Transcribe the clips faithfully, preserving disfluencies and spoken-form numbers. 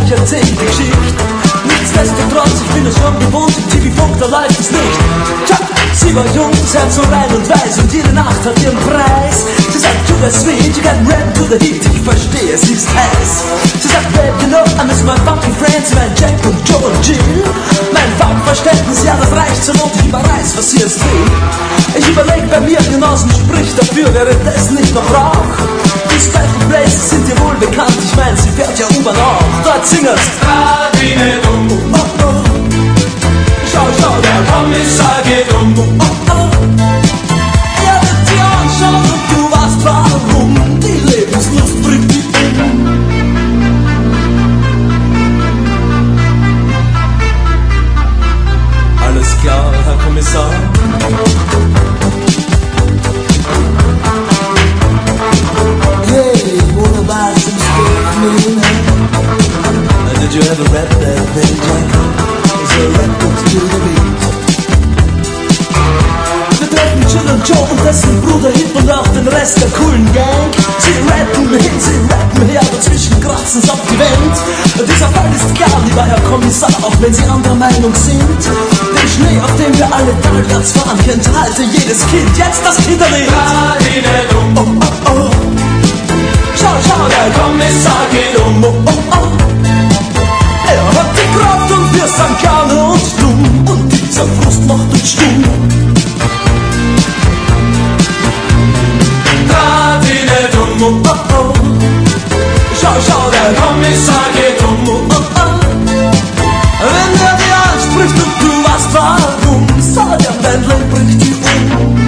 ich erzähl die Geschichte. Nichtsdestotrotz, ich bin es schon gewohnt, im T V-Funk, da läuft es nicht. Tja, sie war jung, das Herz so rein und weiß und jede Nacht hat ihren Preis. Sie sagt, to the sweet, you got red to the heat, ich verstehe, sie ist heiß. Sie sagt, babe, you know, I miss my fucking friends, mein Jack und Joe und Jill. Mein Fachverständnis, ja, das reicht zur Not, ich überreiß, was sie jetzt will. Ich überleg bei mir, Genossen, spricht dafür, wäre das nicht noch Rauch? Die Special Places sind dir wohl bekannt, ich mein, sie fährt ja U-Bahn auch. Dort singen's Radine dumm, oh, oh. Schau, schau, der Kommissar geht um. oh, oh. Er wird dir anschauen und du weißt warum. Die Lebenslust bringt dich um. Alles klar, Herr Kommissar. Hey, wanna buy some steak, man? Did you ever rap that thing, Jack? Is a record to the beat? Wir treffen Jill und Joe und dessen Bruder Hip und auch den Rest der coolen Gang. Sie rappen hin, sie rappen her, dazwischen kratzen's auf die Wand. Dieser Fall ist klar, lieber Herr Kommissar, auch wenn Sie anderer Meinung sind. Den Schnee, auf dem wir alle talwärts fahren, kennt halte jedes Kind. Jetzt das Kinderlied. Radine dumm, Oh, oh, oh. Schau, schau, der Kommissar geht um. oh, oh, oh. Er hat die Kraft und wir sind gerne und dumm. Und dieser Frust macht uns stumm. Radine dumm, Oh, oh. Schau, schau, der der Kommissar geht um. oh, oh. Wenn er dir anspricht und du weißt warum, sag er, Wendling bringt dich um.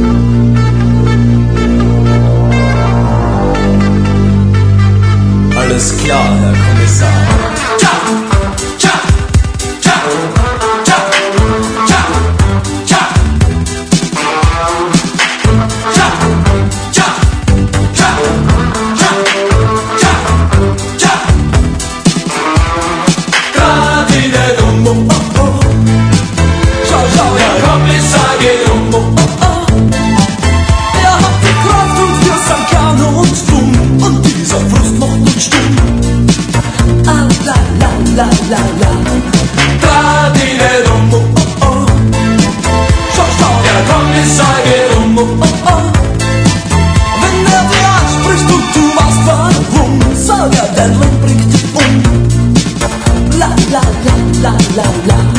Alles klar, Herr Kommissar. Tja, tja, tja, tja, tja, tja. Tja, tja, tja, tja, tja, tja. Radine dumm, Oh, oh, oh. Schau, schau, der der Kommissar geht um. oh, oh. Er hat die Kraft und wir sind gerne und dumm. Und dieser Frust macht uns stumm. Ah, la, la, la, la, la. Radine dumm, Oh, oh. Schau, schau, der Kommissar geht um. oh, oh. Wenn er dir anspricht und du weißt warum, sag er, Wendling bringt dich um. La, la, la, la, la, la.